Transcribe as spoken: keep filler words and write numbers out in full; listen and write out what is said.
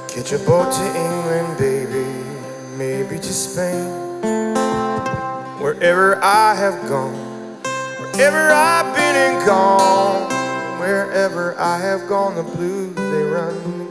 Catch a boat to England, baby, maybe to Spain. Wherever I have gone, wherever I've been and gone, wherever I have gone, the blues they run